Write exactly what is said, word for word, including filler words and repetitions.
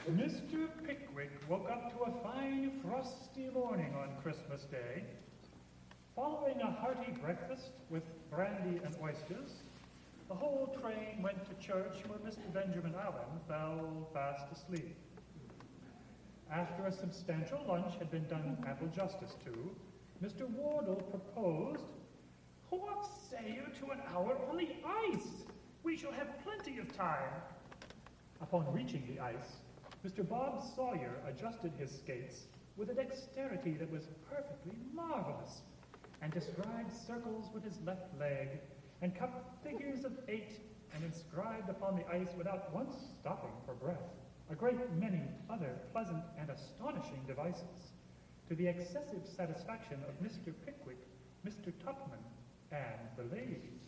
Mister Pickwick woke up to a fine frosty morning on Christmas Day. Following a hearty breakfast with brandy and oysters, the whole train went to church where Mister Benjamin Allen fell fast asleep. After a substantial lunch had been done ample justice to, Mister Wardle proposed, "What say you to an hour on the ice? We shall have plenty of time." Upon reaching the ice, Mister Bob Sawyer adjusted his skates with a dexterity that was perfectly marvelous, and described circles with his left leg, and cut figures of eight, and inscribed upon the ice without once stopping for breath a great many other pleasant and astonishing devices, to the excessive satisfaction of Mister Pickwick, Mister Tupman, and the ladies.